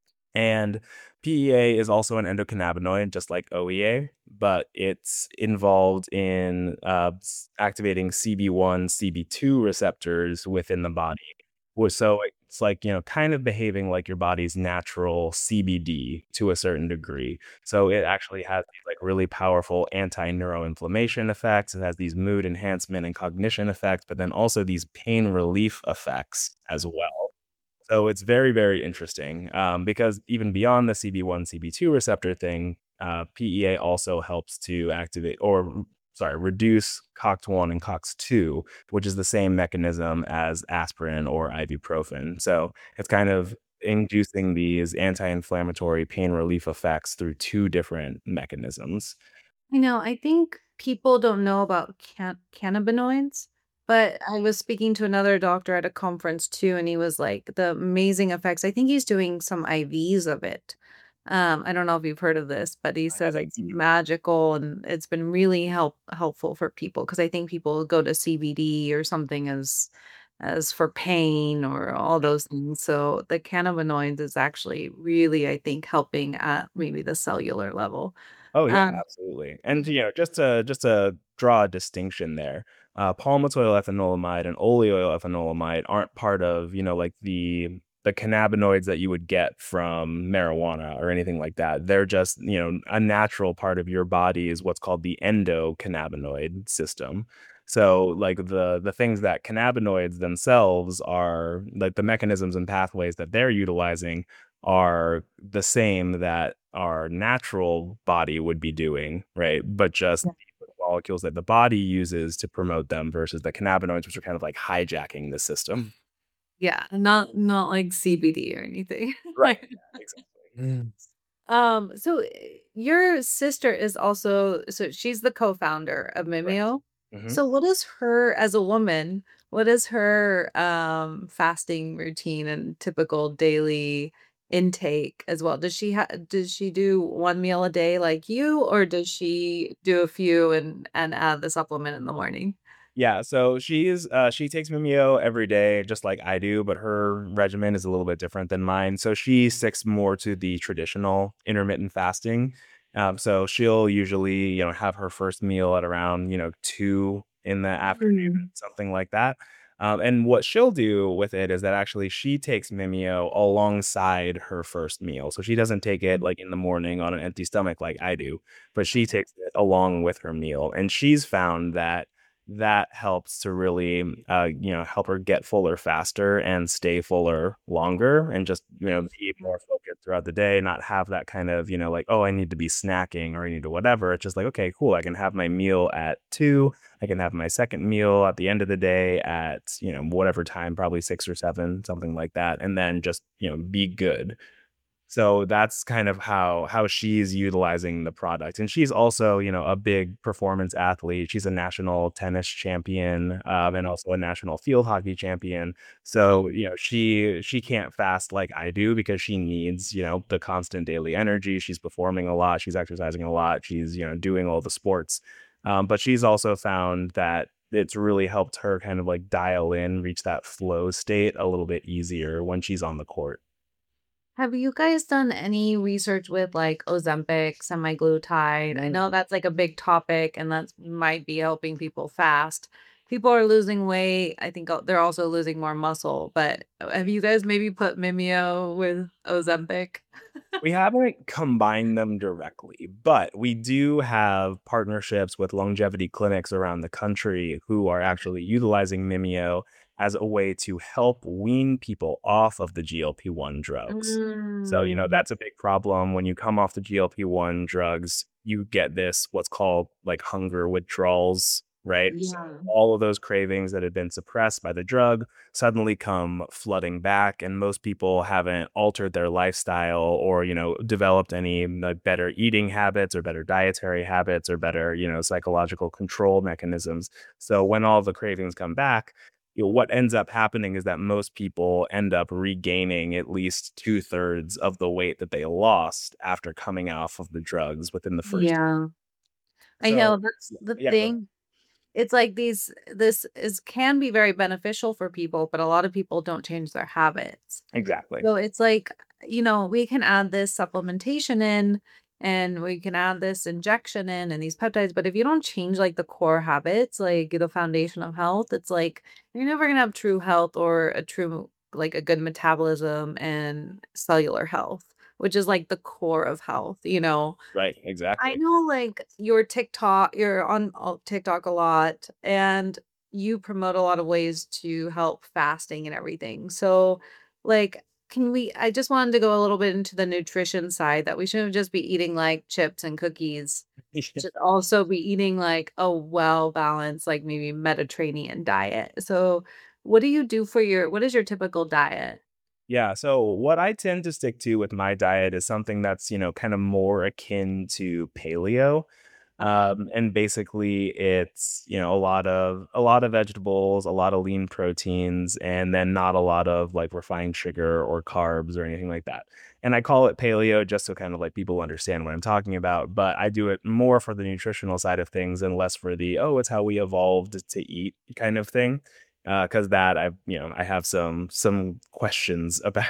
And P E A is also an endocannabinoid, just like O E A, but it's involved in uh, s- activating C B one, C B two receptors within the body. Well, so it's like, you know, kind of behaving like your body's natural C B D to a certain degree. So it actually has these like really powerful anti-neuroinflammation effects. It has these mood enhancement and cognition effects, but then also these pain relief effects as well. So it's very, very interesting, um, because even beyond the C B one, C B two receptor thing, uh, P E A also helps to activate or sorry, reduce COX one and COX two, which is the same mechanism as aspirin or ibuprofen. So it's kind of inducing these anti-inflammatory pain relief effects through two different mechanisms. I know. I think people don't know about can- cannabinoids, but I was speaking to another doctor at a conference too, and he was like, the amazing effects. I think he's doing some I Vs of it. Um, I don't know if you've heard of this, but he I says haven't. it's magical and it's been really help helpful for people because I think people go to C B D or something as as for pain or all those things. So the cannabinoids is actually really, I think, helping at maybe the cellular level. Oh yeah, Um, absolutely. And you know, just to just to draw a distinction there, uh, palmitoyl ethanolamide and oleoyl ethanolamide aren't part of, you know, like the the cannabinoids that you would get from marijuana or anything like that. They're just, you know, a natural part of your body is what's called the endocannabinoid system. So like the the things that cannabinoids themselves are like the mechanisms and pathways that they're utilizing are the same that our natural body would be doing, right? But just the molecules that the body uses to promote them versus the cannabinoids, which are kind of like hijacking the system. Yeah, not not like C B D or anything. Right. Yeah, exactly. Mm. Um, so, eh, your sister is also so she's the co-founder of Correct. Mimeo. Hmm. So what is her as a woman, what is her, um, fasting routine and typical daily intake as well? Does she ha does she do one meal a day like you, or does she do a few and and add the supplement in the morning? Yeah, so she's uh she takes Mimeo every day just like I do, but her regimen is a little bit different than mine. So she sticks more to the traditional intermittent fasting. Um, so she'll usually, you know, have her first meal at around, you know, two in the afternoon, Mm. something like that. Um, and what she'll do with it is that actually she takes Mimeo alongside her first meal. So she doesn't take it like in the morning on an empty stomach like I do, but she takes it along with her meal. And she's found that that helps to really, uh, you know, help her get fuller faster and stay fuller longer and just, you know, be more focused throughout the day, not have that kind of, you know, like, oh, I need to be snacking or I need to whatever. It's just like, okay, cool. I can have my meal at two. I can have my second meal at the end of the day at, you know, whatever time, probably six or seven, something like that. And then just, you know, be good. So that's kind of how how she's utilizing the product. And she's also, you know, a big performance athlete. She's a national tennis champion, um, and also a national field hockey champion. So, you know, she she can't fast like I do because she needs, you know, the constant daily energy. She's performing a lot, she's exercising a lot, she's, you know, doing all the sports. Um, but she's also found that it's really helped her kind of like dial in, reach that flow state a little bit easier when she's on the court. Have you guys done any research with like Ozempic, semaglutide? I know that's like a big topic and that might be helping people fast. People are losing weight. I think al- they're also losing more muscle. But uh, have you guys maybe put Mimeo with Ozempic? We haven't combined them directly, but we do have partnerships with longevity clinics around the country who are actually utilizing Mimeo as a way to help wean people off of the G L P one drugs. So, you know, Mm, that's a big problem. When you come off the G L P one drugs, you get this what's called like hunger withdrawals, right? So yeah. all of those cravings that had been suppressed by the drug suddenly come flooding back, and most people haven't altered their lifestyle or, you know, developed any like better eating habits or better dietary habits or better, you know, psychological control mechanisms. So when all the cravings come back, you know, what ends up happening is that most people end up regaining at least two thirds of the weight that they lost after coming off of the drugs within the first. Yeah. I know So that's the yeah, go ahead. thing. It's like these this is can be very beneficial for people, but a lot of people don't change their habits. Exactly. So it's like, you know, we can add this supplementation in and we can add this injection in and these peptides, but if you don't change like the core habits, like the foundation of health, it's like you're never gonna have true health or a true like a good metabolism and cellular health, which is like the core of health, you know. Right. I Exactly. know, like, your TikTok you're on uh, TikTok a lot, and you promote a lot of ways to help fasting and everything. So, like, can we I just wanted to go a little bit into the nutrition side that we shouldn't just be eating, like, chips and cookies. Should also be eating, like, a well-balanced, like, maybe Mediterranean diet. So, what do you do for your what is your typical diet? Yeah, so what I tend to stick to with my diet is something that's, you know, kind of more akin to paleo. Um, and basically it's, you know, a lot of a lot of vegetables, a lot of lean proteins, and then not a lot of like refined sugar or carbs or anything like that. And I call it paleo just so kind of like people understand what I'm talking about, but I do it more for the nutritional side of things and less for the, oh, it's how we evolved to eat kind of thing. Uh, because that I, you know, I have some some questions about.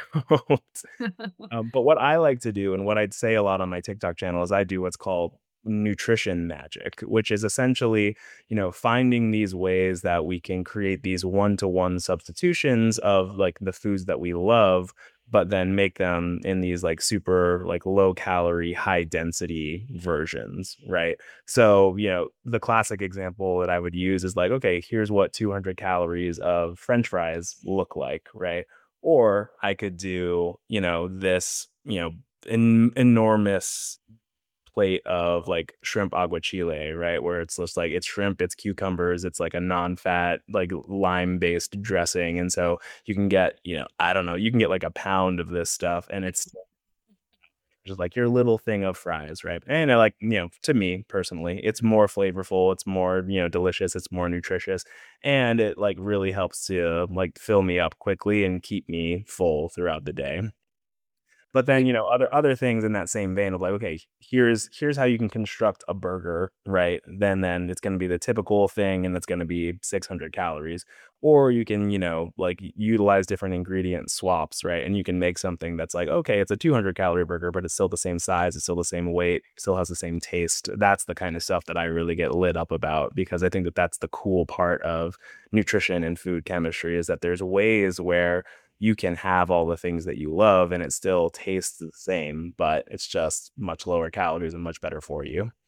Um, but what I like to do and what I'd say a lot on my TikTok channel is I do what's called nutrition magic, which is essentially, you know, finding these ways that we can create these one-to-one substitutions of like the foods that we love, but then make them in these like super like low calorie, high density versions, right? So, you know, the classic example that I would use is like, okay, here's what two hundred calories of French fries look like, right? Or I could do, you know, this, you know, en- enormous plate of like shrimp aguachile, right? Where it's just like it's shrimp, it's cucumbers, it's like a non-fat, like lime-based dressing. And so you can get, you know, I don't know, you can get like a pound of this stuff and it's just like your little thing of fries, right? And I like, you know, to me personally, it's more flavorful, it's more, you know, delicious, it's more nutritious, and it like really helps to like fill me up quickly and keep me full throughout the day. But then, you know, other other things in that same vein of like, okay, here's here's how you can construct a burger, right? Then then it's going to be the typical thing and it's going to be six hundred calories. Or you can, you know, like utilize different ingredient swaps, right? And you can make something that's like, okay, it's a two hundred calorie burger, but it's still the same size, it's still the same weight, still has the same taste. That's the kind of stuff that I really get lit up about because I think that that's the cool part of nutrition and food chemistry is that there's ways where you can have all the things that you love and it still tastes the same, but it's just much lower calories and much better for you.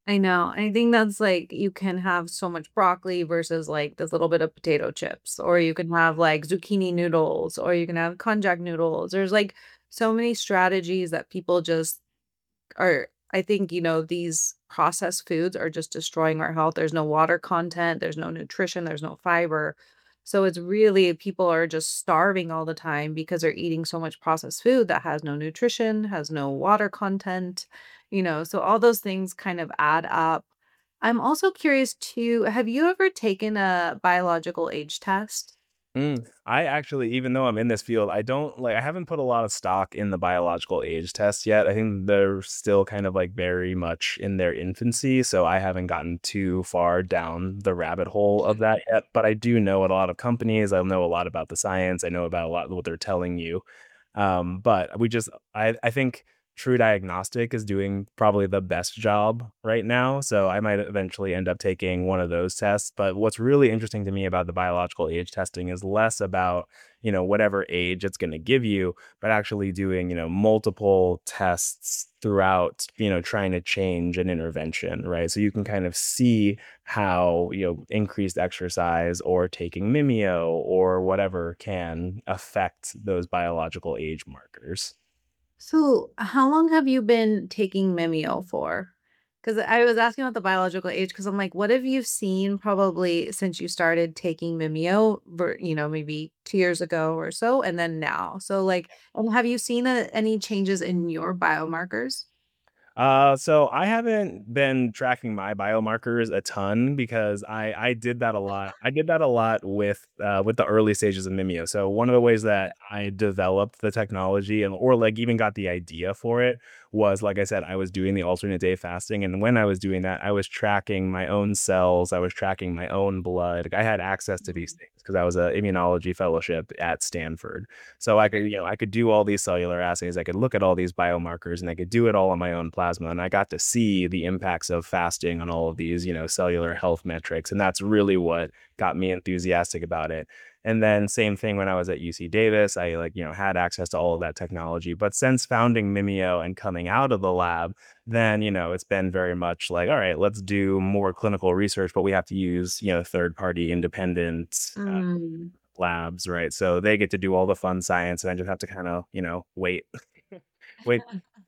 I know. I think that's like you can have so much broccoli versus like this little bit of potato chips, or you can have like zucchini noodles, or you can have konjac noodles. There's like so many strategies that people just are. I think, you know, these processed foods are just destroying our health. There's no water content, there's no nutrition, there's no fiber. So it's really people are just starving all the time because they're eating so much processed food that has no nutrition, has no water content, you know, so all those things kind of add up. I'm also curious too, have you ever taken a biological age test? Mm, I actually, even though I'm in this field, I don't like, I haven't put a lot of stock in the biological age test yet. I think they're still kind of like very much in their infancy. So I haven't gotten too far down the rabbit hole of that yet. But I do know a lot of companies. I know a lot about the science. I know about a lot of what they're telling you. Um, but we just, I, I think True Diagnostic is doing probably the best job right now. So I might eventually end up taking one of those tests. But what's really interesting to me about the biological age testing is less about, you know, whatever age it's going to give you, but actually doing, you know, multiple tests throughout, you know, trying to change an intervention, right? So you can kind of see how, you know, increased exercise or taking Mimeo or whatever can affect those biological age markers. So, how long have you been taking Mimeo for? Because I was asking about the biological age because I'm like, what have you seen probably since you started taking Mimeo, ver- you know, maybe two years ago or so, and then now? So, like, and have you seen uh any changes in your biomarkers? Uh, so I haven't been tracking my biomarkers a ton because I I did that a lot. I did that a lot with uh with the early stages of Mimeo. So one of the ways that I developed the technology and or like even got the idea for it was like I said, I was doing the alternate day fasting, and when I was doing that, I was tracking my own cells, I was tracking my own blood. Like, I had access to these Mhm. things because I was a immunology fellowship at Stanford. So I could, you know, I could do all these cellular assays, I could look at all these biomarkers, and I could do it all on my own plasma. And I got to see the impacts of fasting on all of these, you know, cellular health metrics. And that's really what got me enthusiastic about it. And then same thing when I was at U C Davis, I like, you know, had access to all of that technology. But since founding Mimeo and coming out of the lab, then, you know, it's been very much like, all right, let's do more clinical research, but we have to use, you know, third party independent uh, Mm. labs, right? So they get to do all the fun science, and I just have to kind of, you know, wait, wait.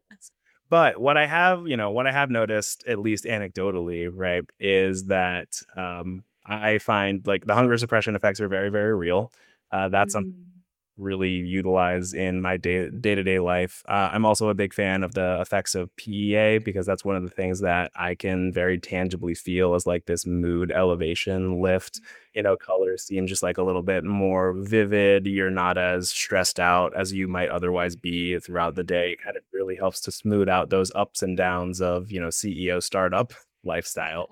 But what I have, you know, what I have noticed, at least anecdotally, right, is that um, I find like the hunger suppression effects are very, very real. Uh, that's something Mm. really utilize in my day day to day life. Uh, I'm also a big fan of the effects of P E A because that's one of the things that I can very tangibly feel as like this mood elevation lift. You know, colors seem just like a little bit more vivid. You're not as stressed out as you might otherwise be throughout the day. It kind of really helps to smooth out those ups and downs of, you know, C E O startup lifestyle.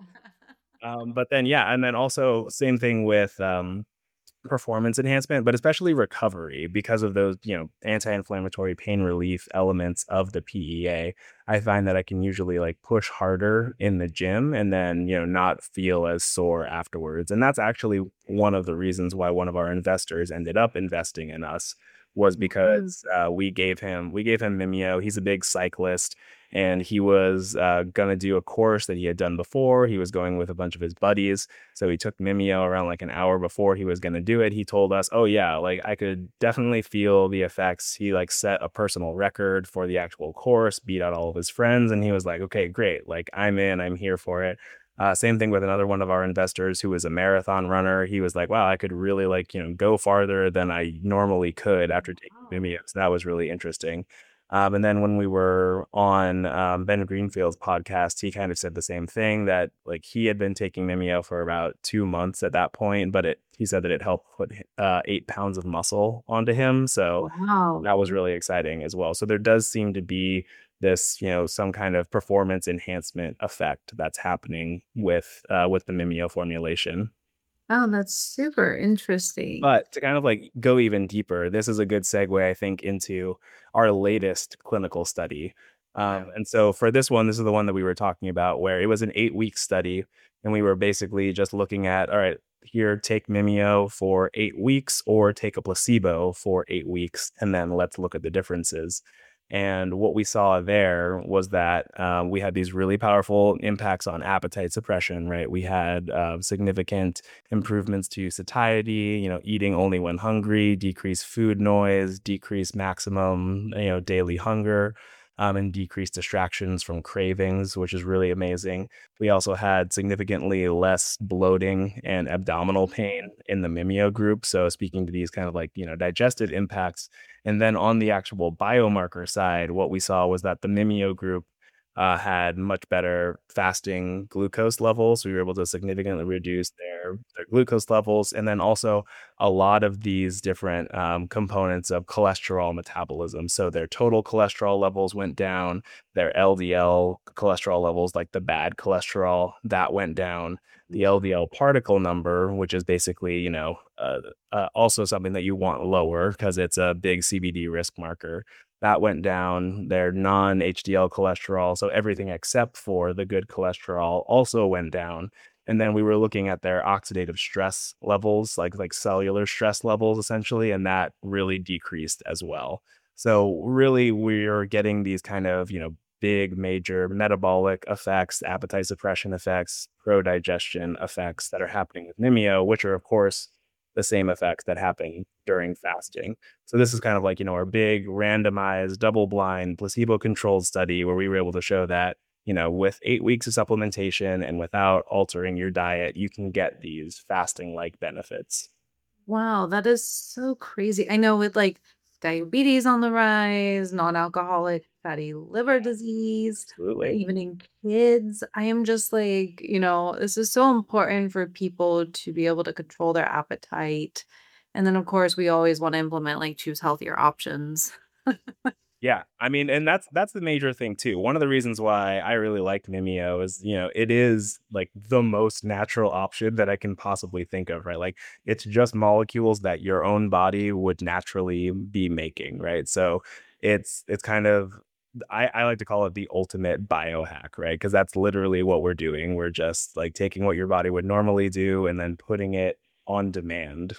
Um, but then, yeah, and then also same thing with um, performance enhancement, but especially recovery because of those, you know, anti-inflammatory pain relief elements of the P E A. I find that I can usually like push harder in the gym and then, you know, not feel as sore afterwards. And that's actually one of the reasons why one of our investors ended up investing in us was Mm. because uh, we gave him we gave him Mimeo. He's a big cyclist, and he was uh, gonna do a course that he had done before. He was going with a bunch of his buddies, so he took Mimeo around like an hour before he was going to do it. He told us, "Oh yeah, like I could definitely feel the effects." He like set a personal record for the actual course, beat out all of his friends, and he was like, "Okay, great. Like I'm in. I'm here for it." Uh, same thing with another one of our investors who was a marathon runner. He was like, "Wow, I could really like, you know, go farther than I normally could after taking Wow. Vimeo." So that was really interesting. Um, and then when we were on um, Ben Greenfield's podcast, he kind of said the same thing that like he had been taking Mimeo for about two months at that point, but it he said that it helped put uh, eight pounds of muscle onto him. So Wow. that was really exciting as well. So there does seem to be this, you know, some kind of performance enhancement effect that's happening with uh, with the Mimeo formulation. Oh, that's super interesting. But to kind of like go even deeper, this is a good segue, I think, into our latest clinical study. Um, and so for this one, this is the one that we were talking about, where it was an eight week study. And we were basically just looking at, all right, here, take Mimeo for eight weeks or take a placebo for eight weeks. And then let's look at the differences. And what we saw there was that um, we had these really powerful impacts on appetite suppression, right? We had uh, significant improvements to satiety, you know, eating only when hungry, decreased food noise, decreased maximum, you know, daily hunger, um, and decreased distractions from cravings, which is really amazing. We also had significantly less bloating and abdominal pain in the Mimeo group. So speaking to these kind of like, you know, digestive impacts. And then on the actual biomarker side, what we saw was that the Mimeo group uh, had much better fasting glucose levels. We were able to significantly reduce their, their glucose levels. And then also a lot of these different um, components of cholesterol metabolism. So their total cholesterol levels went down, their L D L cholesterol levels, like the bad cholesterol, that went down. The L D L particle number, which is basically, you know, uh, uh, also something that you want lower because it's a big C B D risk marker. That went down. Their non-H D L cholesterol, so everything except for the good cholesterol, also went down. And then we were looking at their oxidative stress levels, like like cellular stress levels, essentially, and that really decreased as well. So really, we're getting these kind of, you know, big major metabolic effects, appetite suppression effects, pro-digestion effects that are happening with Mimeo, which are of course the same effects that happen during fasting. So this is kind of like, you know, our big randomized double-blind placebo-controlled study where we were able to show that, you know, with eight weeks of supplementation and without altering your diet, you can get these fasting-like benefits. Wow, that is so crazy. I know with like diabetes on the rise, non-alcoholic fatty liver disease, Absolutely. even in kids, I am just like, you know, this is so important for people to be able to control their appetite. And then, of course, we always want to implement like choose healthier options. Yeah, I mean, and that's that's the major thing too. One of the reasons why I really like Mimeo is, you know, it is like the most natural option that I can possibly think of, right? Like it's just molecules that your own body would naturally be making, right? So it's it's kind of I, I like to call it the ultimate biohack, right? Because that's literally what we're doing. We're just like taking what your body would normally do and then putting it on demand.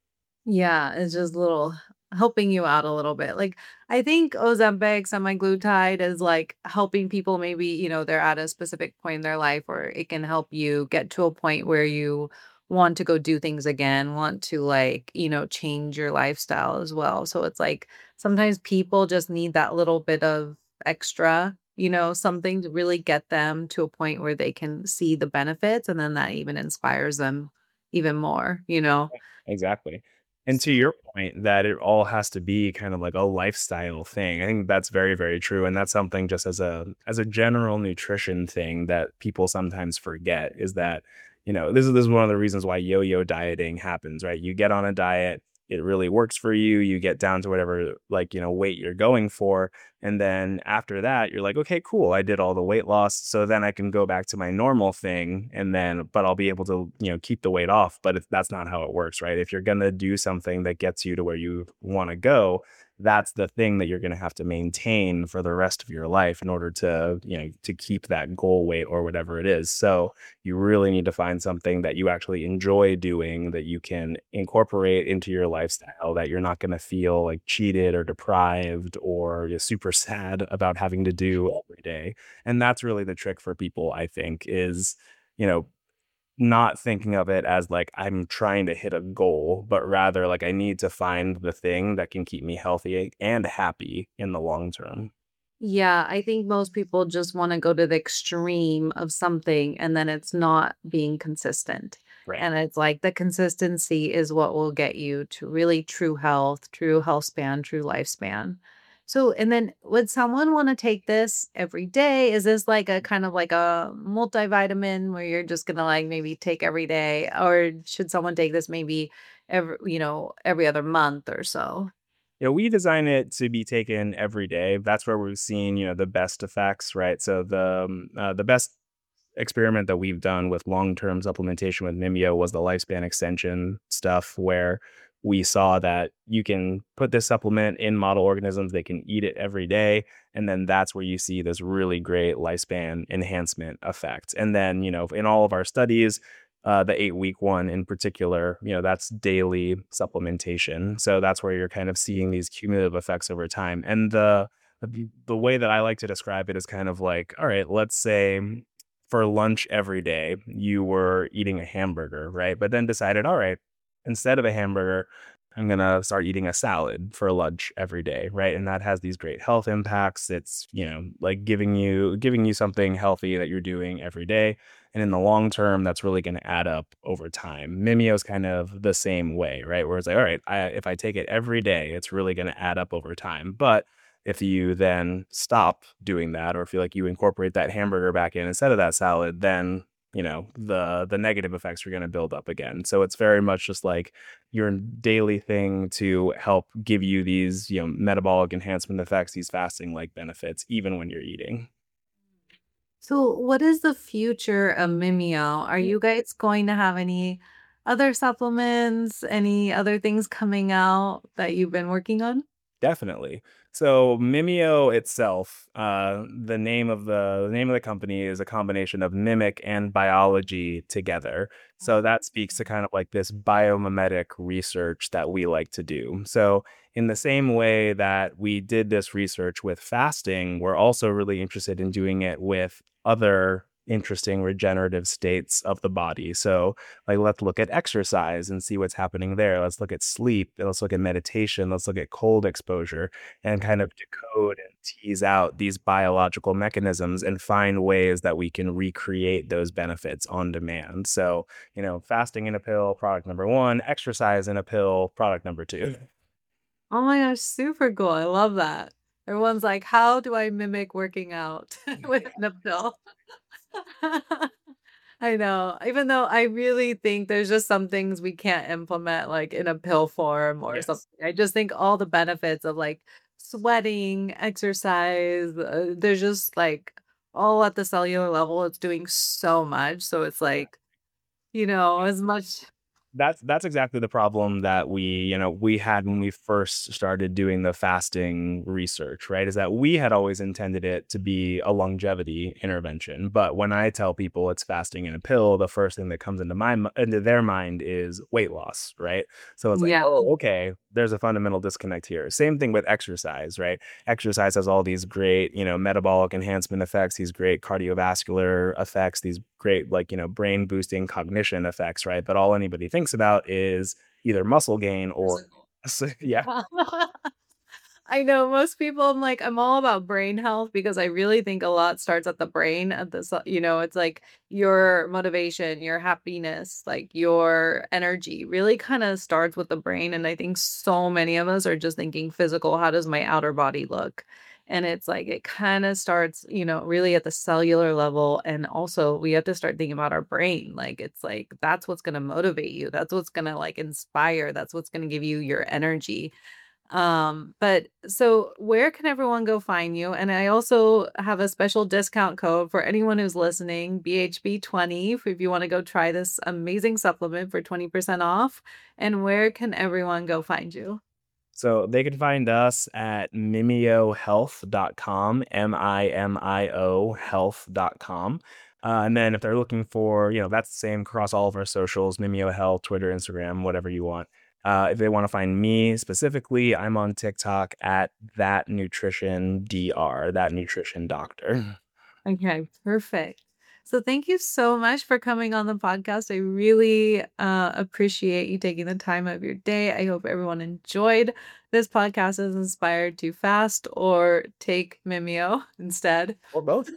Yeah, it's just little helping you out a little bit. Like I think Ozempic, semaglutide is like helping people maybe, you know, they're at a specific point in their life where it can help you get to a point where you want to go do things again, want to like, you know, change your lifestyle as well. So it's like sometimes people just need that little bit of extra, you know, something to really get them to a point where they can see the benefits and then that even inspires them even more, you know. Exactly. And to your point that it all has to be kind of like a lifestyle thing. I think that's very, very true. And that's something just as a as a general nutrition thing that people sometimes forget is that, you know, this is this is one of the reasons why yo-yo dieting happens, right? You get on a diet, it really works for you, you get down to whatever like, you know, weight you're going for. And then after that, you're like, okay, cool. I did all the weight loss. So then I can go back to my normal thing. And then, but I'll be able to, you know, keep the weight off. But if, that's not how it works, right? If you're going to do something that gets you to where you want to go, that's the thing that you're going to have to maintain for the rest of your life in order to, you know, to keep that goal weight or whatever it is. So you really need to find something that you actually enjoy doing that you can incorporate into your lifestyle that you're not going to feel like cheated or deprived or just super sad about having to do every day. And that's really the trick for people, I think, is, you know, not thinking of it as like I'm trying to hit a goal, but rather like I need to find the thing that can keep me healthy and happy in the long term. Yeah, I think most people just want to go to the extreme of something and then it's not being consistent. Right. And it's like the consistency is what will get you to really true health, true health span, true lifespan. So, and then would someone want to take this every day? Is this like a kind of like a multivitamin where you're just gonna like maybe take every day? Or should someone take this maybe every, you know, every other month or so? Yeah, we design it to be taken every day. That's where we've seen, you know, the best effects, right? So the um, uh, the best experiment that we've done with long-term supplementation with Mimeo was the lifespan extension stuff, where we saw that you can put this supplement in model organisms, they can eat it every day, and then that's where you see this really great lifespan enhancement effect. And then, you know, in all of our studies, uh, the eight week one in particular, you know, that's daily supplementation. So that's where you're kind of seeing these cumulative effects over time. And the the the way that I like to describe it is kind of like, all right, let's say for lunch every day, you were eating a hamburger, right? But then decided, all right, instead of a hamburger, I'm going to start eating a salad for lunch every day, right? And that has these great health impacts. It's, you know, like giving you giving you something healthy that you're doing every day. And in the long term, that's really going to add up over time. Mimeo is kind of the same way, right? Where it's like, all right, I, if I take it every day, it's really going to add up over time. But if you then stop doing that, or if you like you incorporate that hamburger back in instead of that salad, then you know the the negative effects are going to build up again. So it's very much just like your daily thing to help give you these, you know, metabolic enhancement effects, these fasting like benefits, even when you're eating. So, what is the future of Mimeo? Are you guys going to have any other supplements, any other things coming out that you've been working on? Definitely. So Mimeo itself, uh, the name of the, the name of the company is a combination of mimic and biology together. So that speaks to kind of like this biomimetic research that we like to do. So in the same way that we did this research with fasting, we're also really interested in doing it with other interesting regenerative states of the body. So like let's look at exercise and see what's happening there. Let's look at sleep. Let's look at meditation. Let's look at cold exposure and kind of decode and tease out these biological mechanisms and find ways that we can recreate those benefits on demand. So, you know, fasting in a pill, product number one, exercise in a pill, product number two. Oh my gosh, super cool. I love that. Everyone's like, how do I mimic working out with a pill? I know. Even though I really think there's just some things we can't implement like in a pill form or something. Yes. I just think all the benefits of like sweating, exercise, uh, there's just like all at the cellular level, it's doing so much. So it's like, you know, as much. That's that's exactly the problem that we, you know, we had when we first started doing the fasting research, right? Is that we had always intended it to be a longevity intervention. But when I tell people it's fasting in a pill, the first thing that comes into my mi- into their mind is weight loss, right? So it's like, Yeah. oh, okay, there's a fundamental disconnect here. Same thing with exercise, right? Exercise has all these great, you know, metabolic enhancement effects, these great cardiovascular effects, these great like, you know, brain boosting cognition effects, right? But all anybody thinks about is either muscle gain or so, yeah. I know most people, I'm like, I'm all about brain health because I really think a lot starts at the brain. At the, ce- you know, it's like your motivation, your happiness, like your energy really kind of starts with the brain. And I think so many of us are just thinking physical, how does my outer body look? And it's like it kind of starts, you know, really at the cellular level. And also we have to start thinking about our brain. Like it's like that's what's going to motivate you. That's what's going to like inspire. That's what's going to give you your energy. Um, but so where can everyone go find you? And I also have a special discount code for anyone who's listening, B H B twenty, if if you want to go try this amazing supplement for twenty percent off. And where can everyone go find you? So they can find us at mimeo health dot com, M I M I O health dot com. Uh, and then if they're looking for, you know, that's the same across all of our socials, Mimeo Health, Twitter, Instagram, whatever you want. Uh, if they want to find me specifically, I'm on TikTok at that nutrition dr, that nutrition doctor. Okay, perfect. So thank you so much for coming on the podcast. I really uh, appreciate you taking the time of your day. I hope everyone enjoyed this podcast, is inspired to fast or take Mimeo instead. Or both.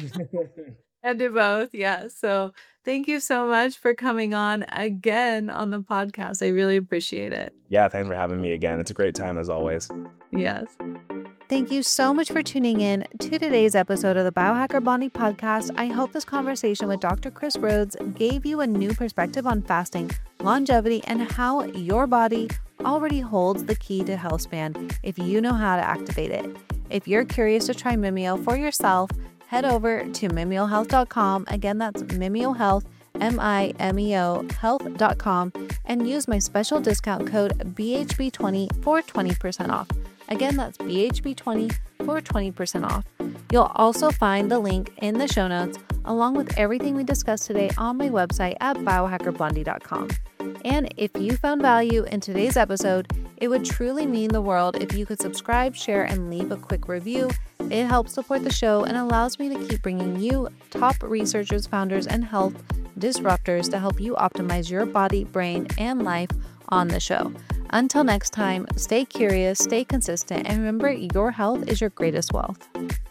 And do both. Yeah. So thank you so much for coming on again on the podcast. I really appreciate it. Yeah, thanks for having me again. It's a great time as always. Yes. Thank you so much for tuning in to today's episode of the Biohacker Bonnie podcast. I hope this conversation with Doctor Chris Rhodes gave you a new perspective on fasting, longevity, and how your body already holds the key to health span if you know how to activate it. If you're curious to try Mimeo for yourself, head over to mimeo health dot com. Again, that's Mimeo Health, M I M E O health dot com, and use my special discount code B H B twenty for twenty percent off. Again, that's B H B twenty for twenty percent off. You'll also find the link in the show notes, along with everything we discussed today on my website at biohacker blondie dot com. And if you found value in today's episode, It would truly mean the world if you could subscribe, share, and leave a quick review. It helps support the show and allows me to keep bringing you top researchers, founders, and health disruptors to help you optimize your body, brain, and life on the show. Until next time, stay curious, stay consistent, and remember your health is your greatest wealth.